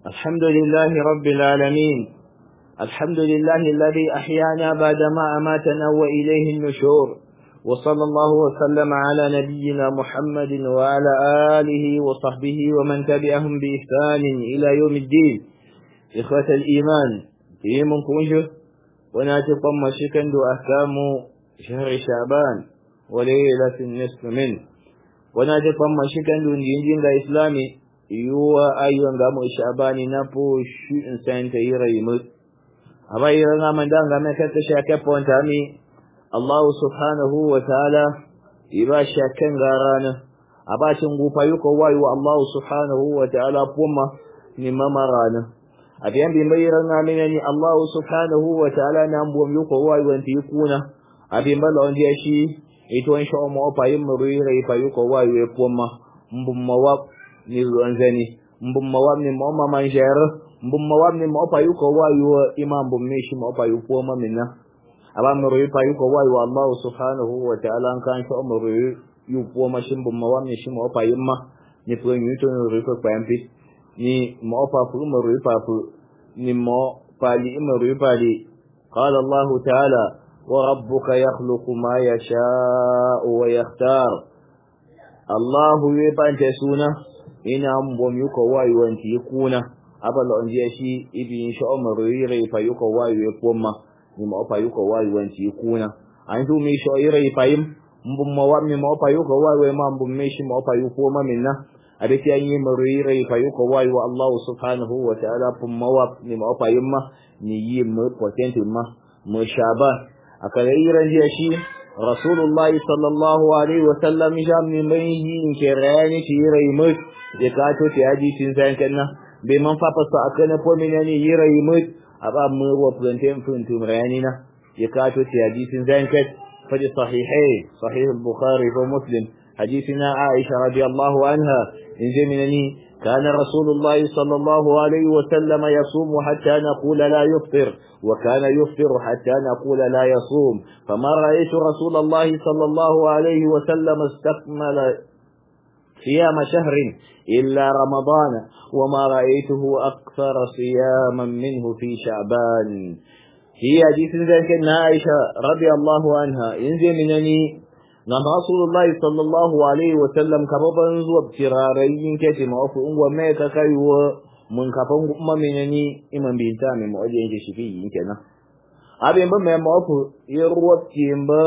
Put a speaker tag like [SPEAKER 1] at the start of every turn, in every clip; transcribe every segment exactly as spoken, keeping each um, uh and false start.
[SPEAKER 1] الحمد لله رب العالمين. الحمد لله الذي أحيانا بعدما أماتنا وإليه النشور، وصلى الله وسلم على نبينا محمد وعلى آله وصحبه ومن تبعهم بإحسان إلى يوم الدين. إخوة الإيمان فيهم كنشه وناتقم مشكن أحكام شهر شعبان وليلة النصف منه، وناتقم مشكن دين الإسلامي yuwa ayyuan ga mu shabani na po shi in san ta yira yimu abai ranga manda ga me ka ta shaka ponta mi Allah subhanahu wa ta'ala iba shakan garana abacin gufa yuko wayu Allah subhanahu wa ta'ala kuma ni mamarana abiyan bi mai ranga mi ni Allah subhanahu wa ta'ala na mbom yuko wayu wanti kuna abin bala onje shi ito insha Allah pa yimu rira ipa yuko wayu e kuma mbum mawak ni ruanzani mbum mawam ni mama manjer mbum mawam ni mo payu ko wayu imam bum meshi mo payu ko mamina aba mo ri payu ko wayu Allah subhanahu wa ta'ala kan so mo ri yu ko ma shim bum mawam ni shim mo payu ma ni ko ni to ri ko pampi ni mo pa fu mo ri pa fu ni mo pali mo ri pali qala Allah ta'ala wa rabbuka yakhluqu ma yasha'u wa yakhtar. Allah yubante suna ina mbom yuko wayu wanti kuna abala onje shi ibi insha Allah rire fa yuko wayu kuma ni ma fa yuko wayu wanti kuna an du mi sho ire fayim mbum ma wammi ma fa yuko wayu ma mbum mi shi ma fa yuko ma minna adati an yi rire fa yuko wayu Allah subhanahu wa ta'ala pum ma wa ni ma fa yimma ni yi mu potent ma mu shaba akare ire je shi Rasulullah sallallahu alaihi wa sallam jamni mai yin kirani ire mu ya kato ta yaji tin san kanna be man fa fa akana po minani yira yimut aba mu wa plantain fun tum rayanina ya kato ta yaji tin san kat fa di sahihai sahih al-bukhari wa muslim hadithina aisha radiyallahu anha inje minani kana rasulullah sallallahu alayhi wa sallam yasumu hatta naqula la yufṭir wa kana yufṭir hatta naqula la yasum fama ra'aytu rasulullah sallallahu alayhi wa sallam istakmala صيام شهر إلا رمضان وما رأيته أكثر صياما منه في شعبان. هي حديث ذلك عائشة رضي الله عنها إنزي منني نعم رسول الله صلى الله عليه وسلم كبابا وابترارين كتم وفؤن وما ككيو من كفن أمم منني إمام بنتامي مؤجين كشفي كنا أبين بما موفو يروب كيمبا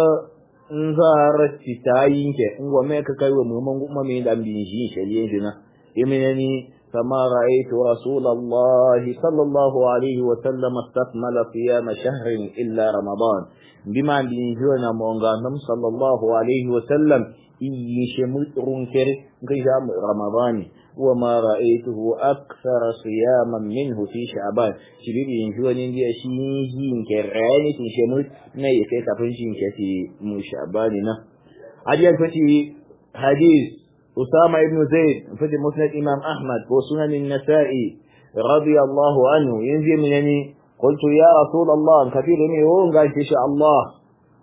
[SPEAKER 1] nzarati tayinke ngwa me ka kaiwa mu mangu mame da bin shi shariye dina yiminani kama ra'aytu rasulullahi sallallahu alaihi wa sallam istakmala qiyam shahrin illa ramadan bima bin jona monga nam sallallahu alaihi wa sallam yi shemurun kere ngai jam ramadan wa ma ra'aytuhu akthara siyaman minhu fi sha'ban shibibi joni dia shi yin kerani tin shemur ne yake kafin shi ke mu sha'bani na hadiyar fati hadith Usama ibn Zaid fati musnad Imam Ahmad wa sunan an-Nasa'i radiyallahu anhu yanzi minani qultu ya rasul Allah kafirni wa ngai insha Allah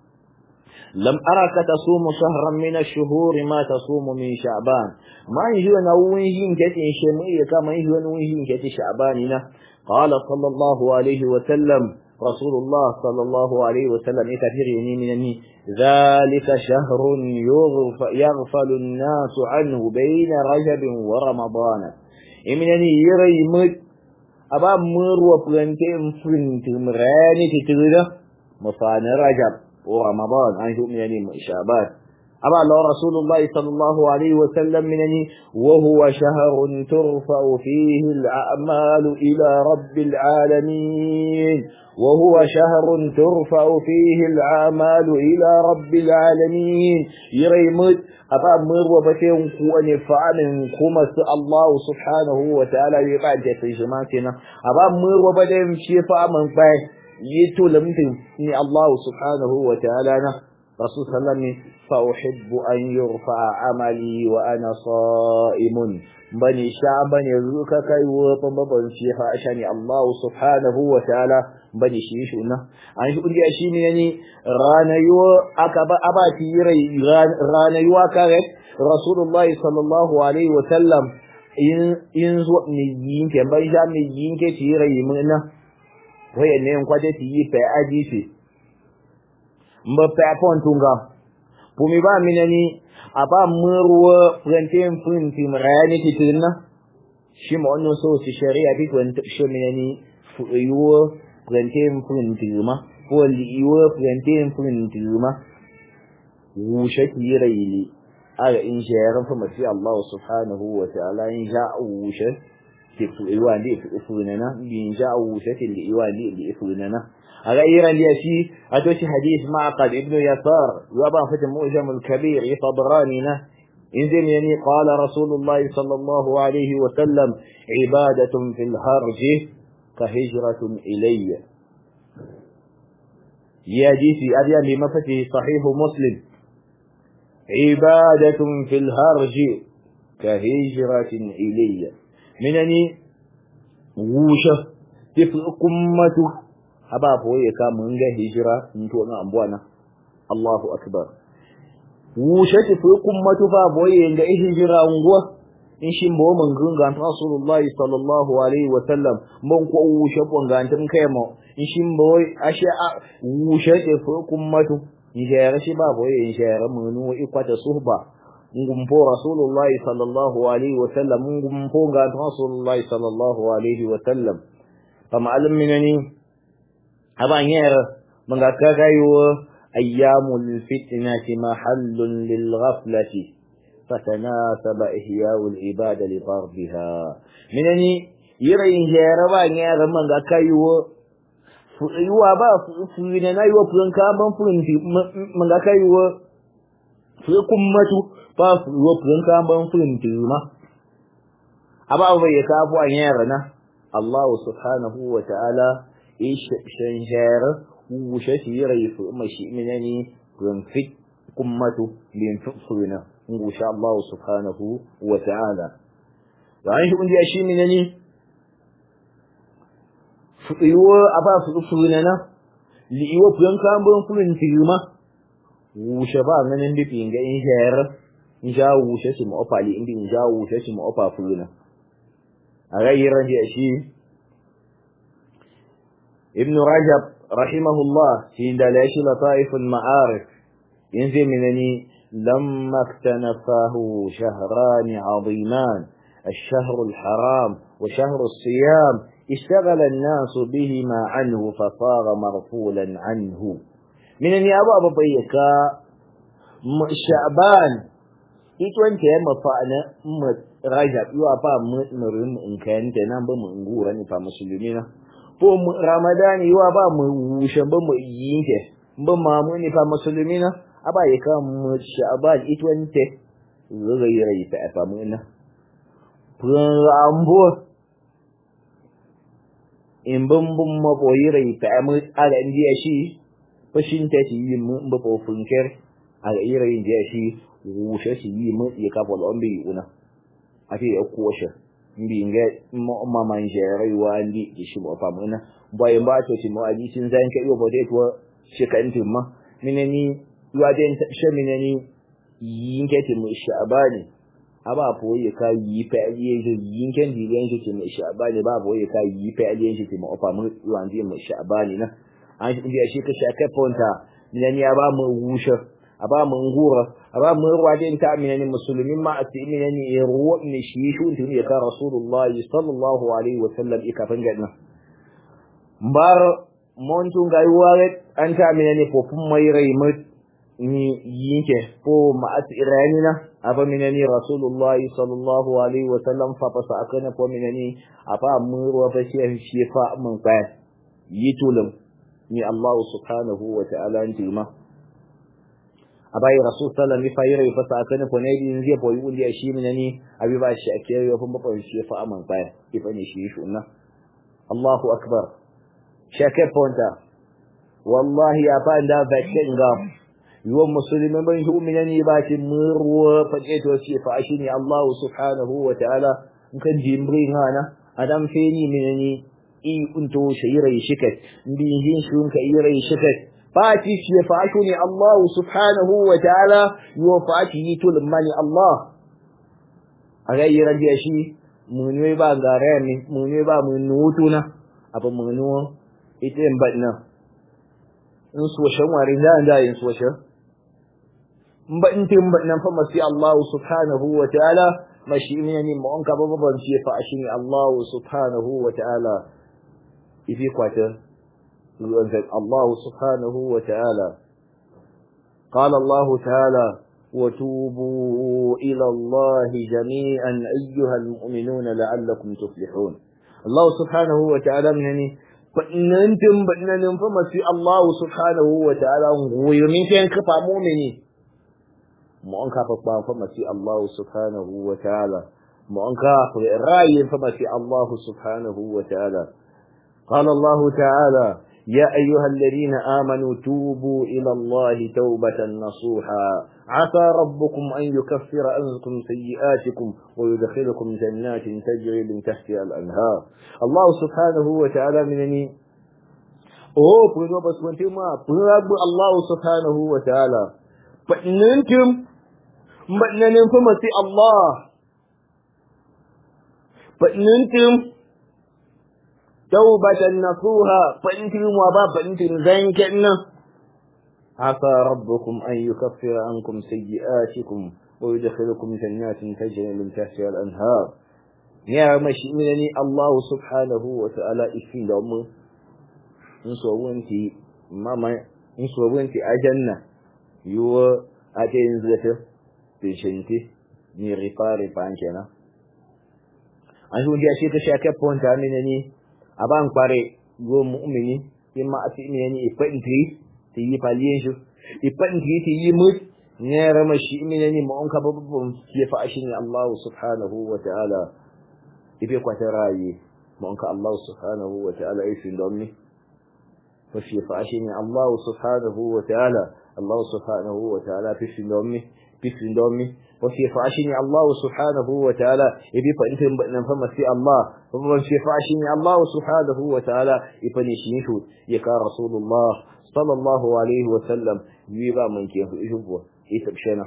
[SPEAKER 1] لم أرك تصوم شهرا من الشهور ما تصوم من شعبان ما يجوا نوين كتي شمية كما يجوا نوين كتي شعباننا قال صلى الله عليه وسلم رسول الله صلى الله عليه وسلم يكفرني منني ذلك شهر يغفل الناس عنه بين رجب ورمضان إمنني يريمت أبا مر وفلنتين فلنت مراني تتغذى مفان رجب ورمضان عن يعني شعبان أبا الله رسول الله صلى الله عليه وسلم منني وهو شهر ترفع فيه الأعمال إلى رب العالمين وهو شهر ترفع فيه الأعمال إلى رب العالمين يريمت أبا مر وبتين كون فعل كمس الله سبحانه وتعالى يبعد في جماعتنا أبا مر وبتين شفاء من فيه يتو لمتن ni Allah subhanahu wa ta'ala na rasul sallami fa uhibbu an yurfa amali wa ana sa'imun bani sha'ban yazuka kai wa babban shi fa ashani Allah subhanahu wa ta'ala bani shi shuna an shi kungiya shi ne yani ranayo aka ba abati rai ranayo aka rasulullah sallallahu alaihi wa sallam in in zo ni yin ke ban ja mi yin ke ti ra yi mun na waye ne en kwade ti yi pe aji shi mba pe pon tunga pumi ba minani aba murwa plantain fun ti marani ti tunna shi mo no so si sharia bi kun shi minani fu yuwa plantain fun ti ma ko li yuwa plantain fun ti ma wu shaki rayili aga in shayaran fa masi Allah subhanahu wa ta'ala in ja'u wushe ke fu yuwa ndi fu nana bin ja'u wushe ke li yuwa ndi fu nana aga iran dia shi ato shi hadith ma'qad ibn yasar wa ba fa mu'jam al-kabir yatabrani إنزل يعني قال رسول الله صلى الله عليه وسلم عبادة في الهرج كهجرة إلي يا جيسي أبيان بمفته صحيح مسلم عبادة في الهرج كهجرة إلي منني ووشة تفقمة أبا فوية كامنغة هجرة نتونا أمبوانا الله أكبر wushe ti fi kummatu fa boye ga hijira unguwa in shin bo mun gunga Rasulullahi sallallahu alaihi wa sallam mun ko wushe ko ga tun kai mo in shin boye ashe wushe ti fi kummatu in jere shi ba boye in jere mun nu ikwata suhba ngum po Rasulullahi sallallahu alaihi wa sallam ngum po ga Rasulullahi sallallahu alaihi wa sallam fama alim minani aban yere mun ga kagayo أيام الفتنة محل للغفلة فتناسب إحياء العبادة لطرفها منني يرين جاربا نيار من كايو يوا با فينا نايو فلان كامن فلان من كايو فكمتو با يوا فلان كامن فلان تيما أبا أبا يكافو أنيارنا الله سبحانه وتعالى إيش شنجار وشاشي يريف مشي منني ينفق قمته لينفقنا إن شاء الله سبحانه وتعالى وعنه عندي أشي منني فيوا أبا فقفنا ليوا بيان كان بيان فلن فيما وشبا من عندي بينجا إن شهر إن شاء وشاشي مؤفا لي عندي إن شاء وشاشي مؤفا فلنا أغير عندي أشي ابن رجب رحمه الله في دلاش لطائف المعارف ينزل منني لما اكتنفاه شهران عظيمان الشهر الحرام وشهر الصيام اشتغل الناس بهما عنه فصار مرفولا عنه منني أبا أبا بيكا شعبان إتوان كيما فأنا رجب يو أبا مرم إن كانت نام بمنغورا فمسلمين po ramadani yiwa ba mu wushe ba mu yinke ba ma mu ne fa musulmina aba ya ka mu sha'ban itwante zaga yiri ta fa mu ina pun ambo in bum bum ma bo yiri ta mu ala indiya shi fashin ta shi yin mu ba po funker ala yiri indiya shi wushe shi yi mu ya ka bol ombi una ati ya kuwashe mbinge mo mama njere wandi dishibo pamuna boy mbato ti mo adi tin zanke yo bode to shekantin ma mineni yuaden shemineni yinke ti mo shabani aba boye ka yi pe aliye yinke ndi lenje ti mo shabani ba boye ka yi pe aliye ti mo pamu yuandi mo shabani na an ndi shi ka shaka ponta mineni aba mo wusha aba mu ngura aba mu ruwadin ta minani muslimin ma ati minani ruwa ne shi shun tuni ka rasulullahi sallallahu alaihi wasallam ikafan gadna bar montun gaiware an ta minani fofun mai rai mut ni yinke po ma ati iranina aba minani rasulullahi sallallahu alaihi wasallam fa fasa akana po minani aba mu ruwa fa shi shi fa mun fa yitulum ni Allah subhanahu wa ta'ala antima abai rasul sallallahu alaihi wasallam fa fasa akana ko ne din zai boyi wuri shi minani abi ba shi ake yo fa mabon shi fa aman fa ifani shi shunna Allahu akbar shake ponta wallahi ya fa da bakin ga yo musulmin ban shi minani ba shi murwa fa to shi fa shi ne Allah subhanahu wa ta'ala in kan jimbrin hana adam feni minani i unto shayirai shikat bi yin shun ka yirai shikat fati shi fa'ashu ne Allah subhanahu wa ta'ala yo fati tul mani Allah agayran dia shi munwe ba ngare ni munwe ba munutuna apa munu ite mbadna in so shan wari da da yin so shan mba intin mbadna fa masi Allah subhanahu wa ta'ala mashi ne mu an ka babban shi fa shi Allah subhanahu wa ta'ala ifi kwata Allah subhanahu wa ta'ala قال الله تعالى وتوبوا إلى الله جميعا أيها المؤمنون لعلكم تفلحون الله سبحانه وتعالى منني فإن أنتم بأننا فما في الله سبحانه وتعالى ويمين كان كفى مؤمني ما أنك فما في الله سبحانه وتعالى ما أنك رأي فما في الله سبحانه وتعالى قال الله تعالى يا أيها الذين آمنوا توبوا إلى الله توبة نصوحا عسى ربكم أن يكفر عنكم سيئاتكم ويدخلكم جنات تجري من تحتها الأنهار الله سبحانه وتعالى منني أوه بنو بس وانتم ما بنو الله سبحانه وتعالى فإنكم مأنن فمسي الله فإنكم توبة نصوحا فإنتم وبا فإنتم ذنكنا عسى ربكم أن يكفر عنكم سيئاتكم ويدخلكم جنات تجري من تحتها الأنهار يا مشئنني الله سبحانه وتعالى إفين دوم نسوونتي ماما نسوونتي أجنة يو أتين زلته بشنتي نيرفاري بانكنا أنتم دي أشيك شاكا بونتا منني aban kware go mu'mini imma asini yani ifanti ti yi paliyen shi ifanti ti yi mut ne rama shi minani mu an ka babban ke fa ashin Allah subhanahu wa ta'ala ibe kwata rayi mu an ka Allah subhanahu wa ta'ala isin domni fa shi fa ashin Allah subhanahu wa ta'ala Allah subhanahu wa ta'ala fi sin domni fi sin domni وفي فعشني الله سبحانه وتعالى يبي فانتم نفهم في الله وفي فعشني الله سبحانه وتعالى يفنيشيشو يكا رسول الله صلى الله عليه وسلم يبا من كيه يشوفوا يتبشنا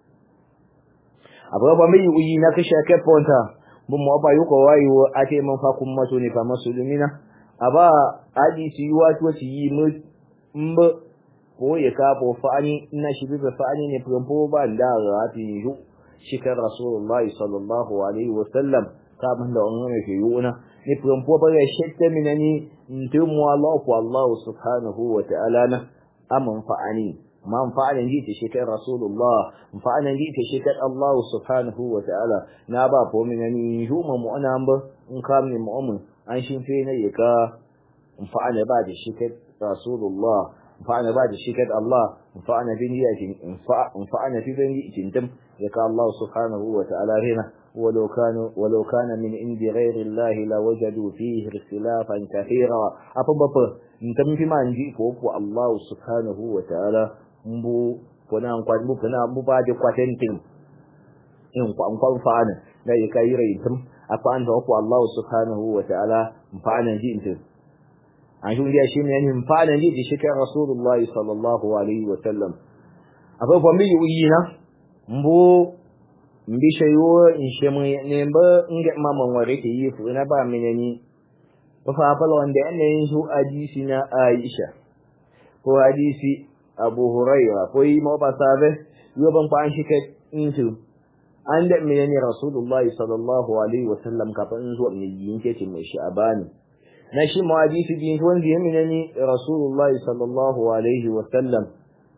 [SPEAKER 1] ابو با مي وي na kashe kai ponta bun mu ba yuko wayo ate man fa kun maso ne fa musulmina aba aji ci wato ci yi mu mba ko ya ka bo fa ani ina shi bi fa ani ne pompo ba da rati yu shikar rasulullahi sallallahu alaihi wasallam ka ban da wannan ke yuna ne pompo ba ya shekta minani ntum wallahu ko Allah subhanahu wa ta'ala na aman fa ani man fa ani ji shikar rasulullah fa ani ji shikar Allah subhanahu wa ta'ala na ba po minani yu mu ana ba in ka min mu'min an shin fe ne ya ka fa ani ba da shikar rasulullah فأنا بعد شكر الله فأنا في نية فأنا في نية تم يك الله سبحانه وتعالى هنا ولو كانوا ولو كان من عند غير الله لوجدوا فيه اختلافا كثيرا أبب نتم في ما نجي فوق الله سبحانه وتعالى مبو كنا نقول مبو كنا مبو بعد قاتنتم إن قام فأنا لا يكير يتم أفأنا فوق الله سبحانه وتعالى فأنا جئتم anjun dia shi ne nin fa nan ji shi kai rasulullahi sallallahu alaihi wa sallam afa fa mi yi na mbo mbi shayo in she mu ne ba nge mama ware ke yi fu na ba mi ne fa fa fa wanda ne yin su hadisi na Aisha ko hadisi Abu Hurairah ko yi ma ba sabe yo ban fa an shi kai intu an da mi ne rasulullahi sallallahu alaihi wa sallam ka fa in zo mi yin ke ce mai shi abani na shi mu'adisi din wanda ya minani rasulullah sallallahu alaihi wa sallam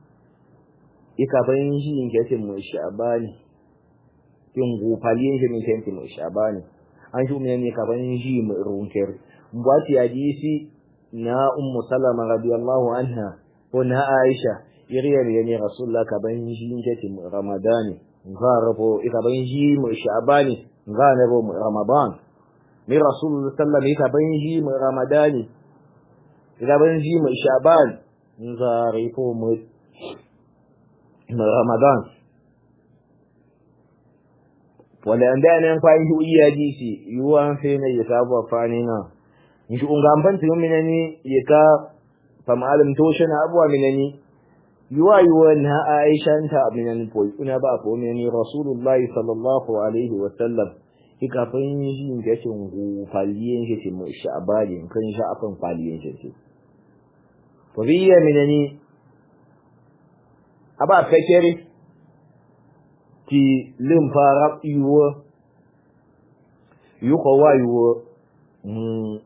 [SPEAKER 1] ika bayin shi in kace mu sha'bani kin gofaliyin shi min kace mu sha'bani an shi minani ka bayin shi mu runker gwati hadisi na ummu salama radiyallahu anha ko na aisha iriyar yani rasulullah ka bayin shi in kace mu ramadani garabo ika bayin shi mu sha'bani garabo mu ramadan من رسول الله صلى الله عليه وسلم يتبنجي من رمضان يتبنجي من شعبان نزاريفو من رمضان wanda an da nan fa yi iya disi yuwan fe ne ya sabo fanina in shi ungan ban tun minani ya ka fam alim to shi na abuwa minani yuwa yuwan ha Aisha ta minani po kuna ba po minani rasulullahi sallallahu alaihi wa sallam ikafin shi in kace ngu faliyen shi ce mu sha'bani kan sha afan faliyen shi ce to biya minani aba fekere ti limfara yuwa yuko wayuwa mun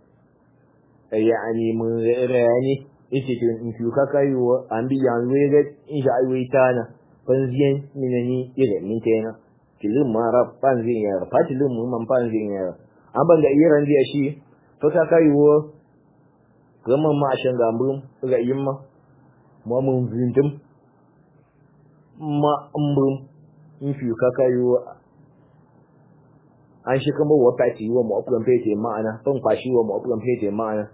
[SPEAKER 1] yani mun rani ite kin in ka kayuwa an bi yan wege in sha ai waitana fanziyen minani ire min tena tilin mara panzin ya fatilin mun man panzin ya aban da iran dia shi to ta kayuwa gama ma shan gambun ga yimma mu mun zindim ma ambun in fi ka kayuwa an shi kuma wata ci wa mu afulan fete ma'ana son kwashi wa mu afulan fete ma'ana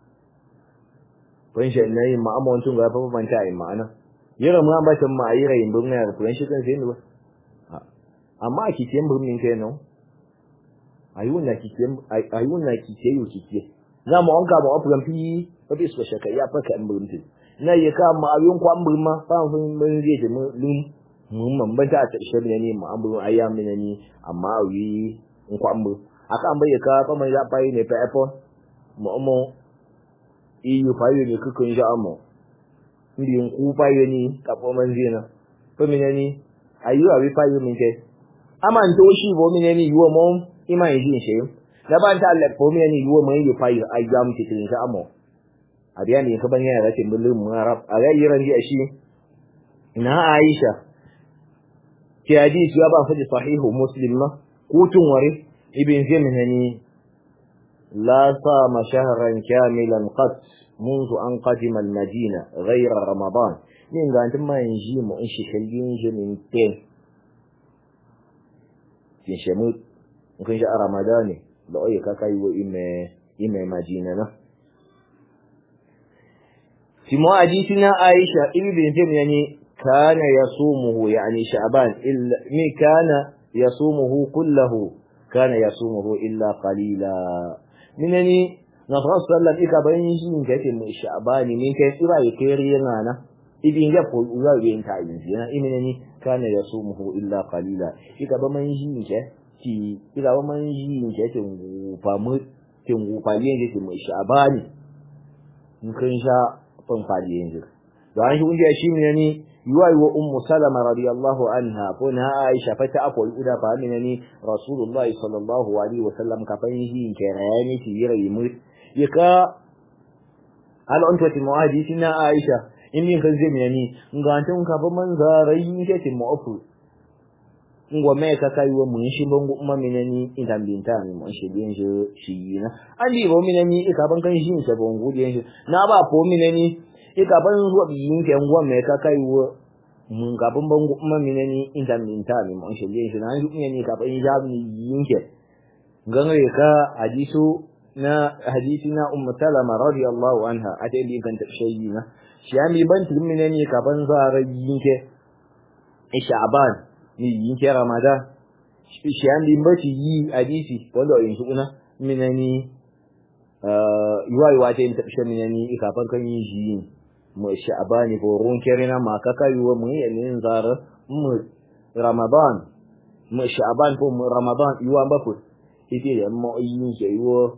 [SPEAKER 1] kun shi nayi ma'amma wancin ga fa banta yi ma'ana yira mu ba tan ma yira yin bunna da kun shi kan sai ne ba amma ki tiyan bunnin kai no ayuna ki tiyan ayuna ki tiyo ki tiye za mu anka mu afulan fi ba bi su shaka ya fa kan buntin na yi ka ma ayun kwan bunma fa mun mun je da mun mun man banta ta shirye ne mu ambu ayyamin ne amma wi in kwambu aka ambaye ka fa mai ya fayi ne fa iPhone mu mu iyo fayi ne kuka insha Allah ndi in ku fayi ne ka fa man zina to minani ayu abi fayi min ke aman to shi bo minani yuwa mu iman yi shi da ban ta Allah ko minani yuwa mai yi fayi ayyam ti insha Allah abiya ne ka ban ya rashin bulun mu arab a ga yiran ji shi ina Aisha ki hadisi ya ba fa sahihu Muslim ma kutun wari ibn Zimhani la sama shahran kamilan qat منذ أن قدم المدينة غير رمضان من قانت ما ينجي مؤن شكلين جمين تين تنشموت ممكن جاء رمضاني لو أي كاكاي وإما إما مدينة في حديثنا عائشة ابن زمهاني كان يصومه يعني شعبان إلا كان يصومه كله كان يصومه إلا قليلا منني نفرس صلى الله عليه وسلم كتير من شعبان من كثير يكيرينا إذن يقول أولا ينتعين فينا إمنني كان يصومه إلا قليلا إذا بمن يجين كتي إذا بمن يجين كتي فمت تنغفالين كتير من شعبان ممكن شاء تنفالين كتير وعن شو إنجي أشي منني يواي وأم سلمة رضي الله عنها كونها عائشة فتأكل الأولى فأمنني رسول الله صلى الله عليه وسلم كفنه كراني تيري مت يكا هل أنت تمعاديتنا عائشة إني خزمني نغانتم كفمن زارين كتمعفو ngome kakaiwa munshi bongo umma minani intambintani munshi binje shiyina andi bo minani ikaban kan shin se bongo dinje na ba po minani ikaban ruwa biyin ke ngome kakaiwa mun gaban bongo umma minani intambintani munshi binje na yi minani kaban jabni yinke ngangare ka hadisu na hadisi na ummu salama radiyallahu anha ate bi kan tashayina shiyami ban minani kaban zara yinke sha'ban ni yin ke Ramadan shi an din bace yi hadisi wanda yin shi kuna minani uh yuwa yuwa ta yin tafi minani ikafan kan yin shi mu sha'bani ko ron kerena ma kaka yuwa mu yin zara mu Ramadan mu sha'ban ko mu Ramadan yuwa ba ku ite da mu yin shi yuwa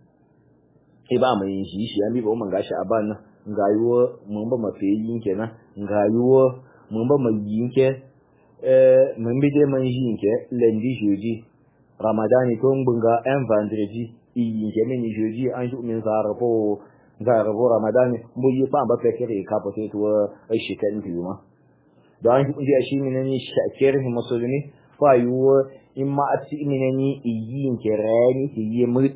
[SPEAKER 1] e ba mu yin shi shi an bi ba mun ga sha'ban na ga yuwa mun ba mafi yin kenan ga yuwa mun ba mai yin ke mun bi dai man yin ke lendi jeudi ramadani ko bunga en vendredi yin ke min jeudi an ju min zarabo zarabo ramadani mu yi fa ba fekere ka ba sai to shi kan biyu da an ju ji shi min ni shakir musulmi fa yu in ma ati min ni yin ke rani yi mu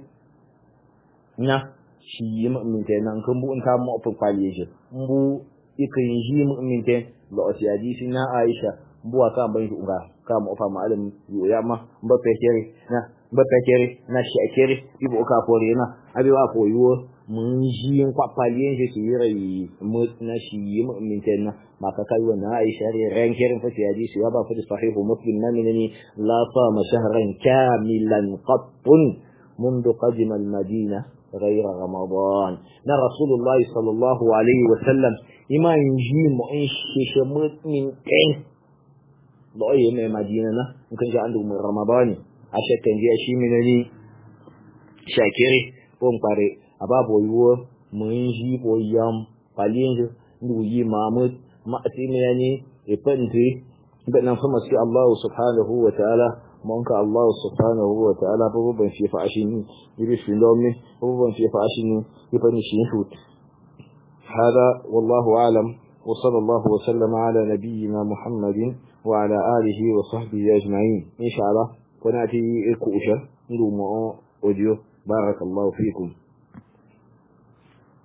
[SPEAKER 1] na shi yi min ke nan kan bu in ta mu fa kwaliye shi mu ikin yi min ke lo asiyadi na Aisha buwa ka ban unga ka mu fa malam ya ma ba fekere na ba fekere na shakere ibo ka fore na abi wa ko yo mun ji en kwa palien je ci rai mu na shi mu min tenna ma ka kai wannan Aisha ran kerin fa ya ji shi ba fa sahihu muslim na minni la sama shahran kamilan qattun منذ قدم المدينة غير رمضان نا رسول الله صلى الله عليه وسلم إما ينجي مؤنش شمت من كين ضعي من مدينة ممكن جاء عنده من رمضان ashakan je shi minani shakiri pon pare ababo yuwo mun ji boyam palinje ndu yi mamud ma atimani e pandi ganan fa masi Allah subhanahu wa ta'ala monka Allah subhanahu wa ta'ala babu ban fi fa ashini yibi filomi babu ban fi fa ashini yibani shi hut hada wallahu a'lam wa sallallahu wa sallama ala nabiyyina Muhammadin wa ala alihi wa sahbihi ajma'in insha Allah kuna ti ku usha ndu mo audio barakallahu fikum.